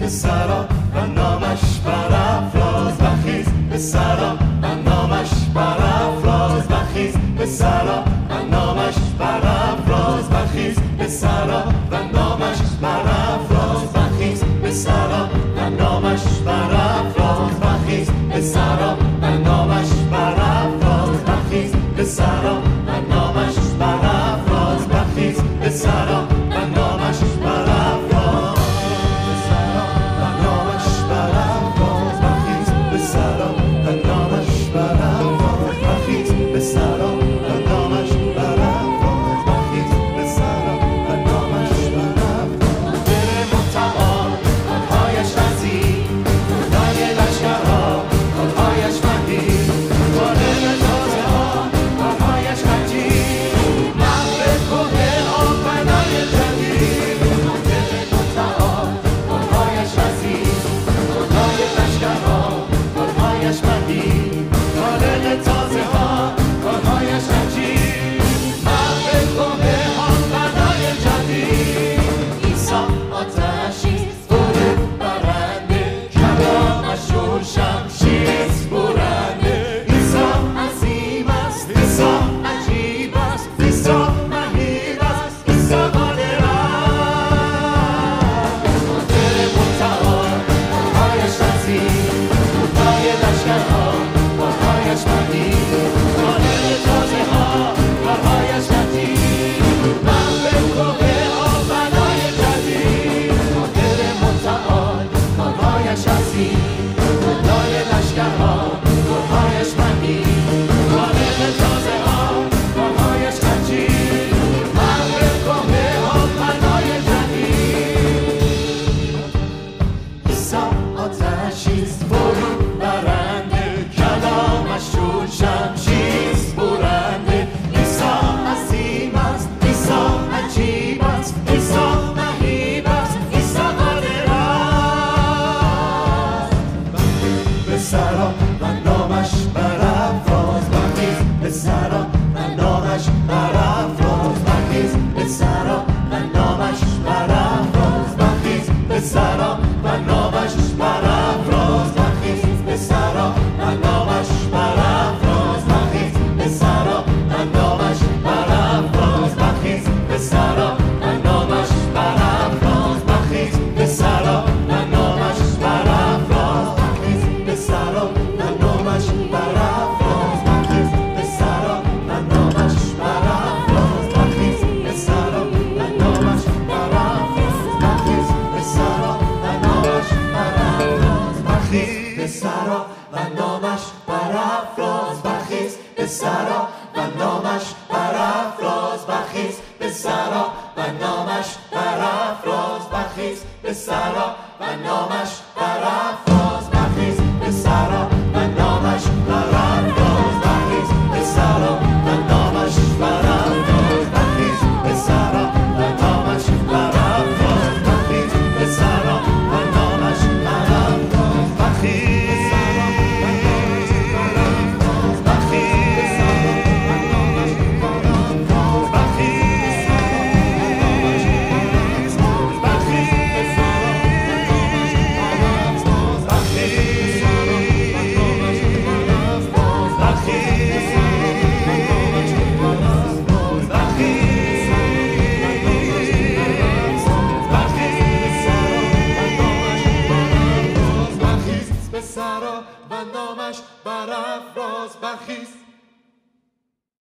به سرا و نامش برافراز بخیز به سرا و نامش برافراز بخیز به سرا و نامش برافراز بخیز به سرا و نامش برافراز بخیز به سرا و نامش برافراز بخیز به سرا و نامش برافراز بخیز به سرا و نامش برافراز بخیز به سرا و نامش برافراز به سرا و نامش برافراز بخیز به سرا و نامش برافراز بخیز به سرا و نامش برافراز بخیز به سرا و نامش برافراز دل متعال آنهایش رزی خدای لشکرها آنهایش مهدی بالغ تازه ها آنهایش عجیب محو کوه آفنای جدید دل متعال آنهایش رزی خدای لشکرها آنهایش مهدی بالغ تازه ها آنهایش عجیب محو کوه آفنای جدید عیسی آتشی فرود برنده کلامش شور شمشیر برنده عیسی عظیم است عیسی عجیب است عیسی مهیب است عیسی قادر است دل متعال آنهایش عظیم خدای لشکرها آنهایش مهدی بالغ تازه ها آنهایش عجیب محو کوه آفنای جدید دل متعال آنهایش عظیم خدای لشکرها آنهایش مهدی بالغ تازه ها آنهایش عجیب محو کوه آفنای جدید عیسی آتشیست فرود برنده کلامش شور شمشیر برنده عیسی عظیم است عیسی عجیب است عیسی مهیب است عیسی قادر است به سرا و نامش برافراز بخیز به سرا و نامش برافراز بخیز به سرا و نامش برافراز بخیز به سرا و نامش برافراز بخیز به سرا و نامش برافراز بخیز به سرا و نامش برافراز بخیز به سرا و نامش برافراز بخیز به سرا و نامش برافراز بخیز به سرا و نامش برافراز بخیز به سرا و نامش برافراز بخیز به سرا و نامش برافراز بخیز به سرا و نامش برافراز بخیز به سرا و نامش برافراز بخیز به سرا و نامش برافراز بخیز به سرا و نامش برافراز بخیز به سرا و نامش